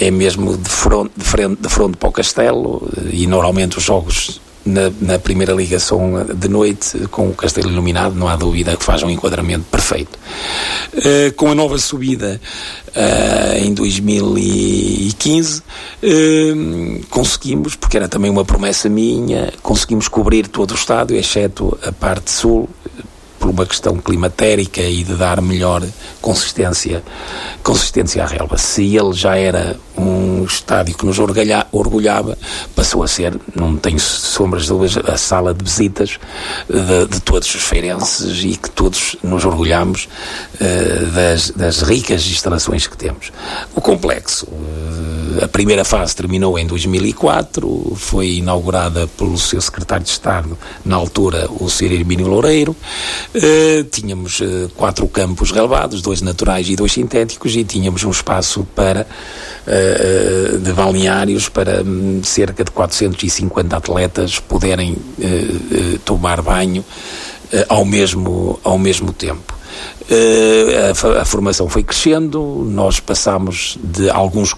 é mesmo de frente para o Castelo, e normalmente os jogos na Primeira Liga são de noite, com o Castelo iluminado, não há dúvida que faz um enquadramento perfeito. Com a nova subida em 2015, conseguimos, porque era também uma promessa minha, conseguimos cobrir todo o estádio, exceto a parte sul, por uma questão climatérica e de dar melhor consistência à relva. Se ele já era um estádio que nos orgulhava, passou a ser, não tenho sombras de dúvidas, a sala de visitas de todos os feirenses, e que todos nos orgulhamos das ricas instalações que temos. O complexo, a primeira fase terminou em 2004, foi inaugurada pelo seu secretário de Estado, na altura, o Sr. Hermínio Loureiro. Tínhamos 4 campos relevados, 2 naturais e 2 sintéticos, e tínhamos um espaço de balneários para cerca de 450 atletas poderem tomar banho ao mesmo tempo. A formação foi crescendo, nós passámos de alguns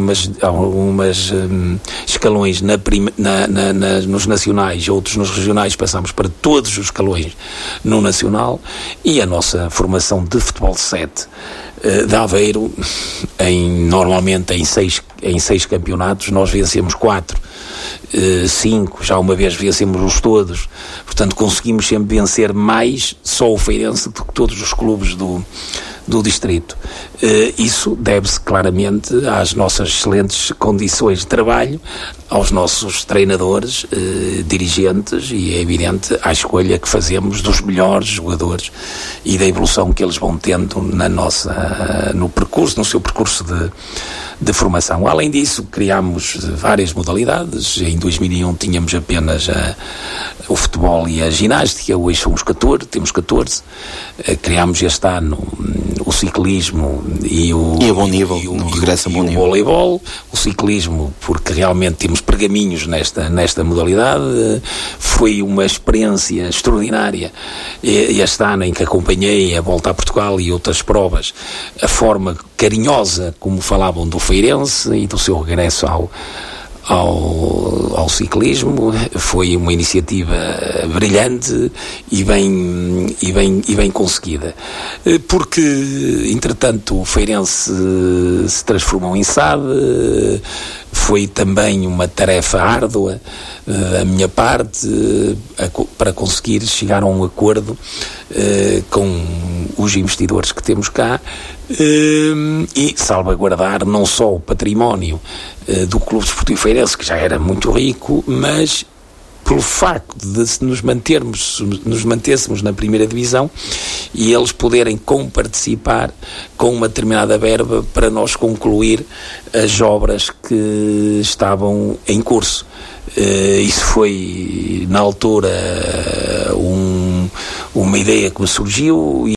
escalões nos nacionais, outros nos regionais, passámos para todos os escalões no nacional, e a nossa formação de futebol 7 de Aveiro, normalmente em seis campeonatos, nós vencemos 4, 5, já uma vez vencemos-los todos, portanto conseguimos sempre vencer mais só o Feirense do que todos os clubes do distrito. Isso deve-se claramente às nossas excelentes condições de trabalho, aos nossos treinadores, dirigentes, e é evidente à escolha que fazemos dos melhores jogadores e da evolução que eles vão tendo no seu percurso de formação. Além disso, criámos várias modalidades. Em 2001 tínhamos apenas o futebol e a ginástica, hoje temos 14. Criámos este ano o ciclismo e a bom nível, regresso a bom nível. O voleibol, o ciclismo, porque realmente temos pergaminhos nesta modalidade. Foi uma experiência extraordinária este ano, em que acompanhei a Volta a Portugal e outras provas, a forma carinhosa como falavam do Feirense e do seu regresso ao ciclismo. Foi uma iniciativa brilhante e bem conseguida, porque entretanto o Feirense se transformou em SAD. Foi também uma tarefa árdua da minha parte para conseguir chegar a um acordo com os investidores que temos cá e salvaguardar não só o património do Clube Desportivo Feirense, que já era muito rico, mas pelo facto de nos mantêssemos na primeira divisão e eles poderem comparticipar com uma determinada verba para nós concluir as obras que estavam em curso. Isso foi, na altura, uma ideia que me surgiu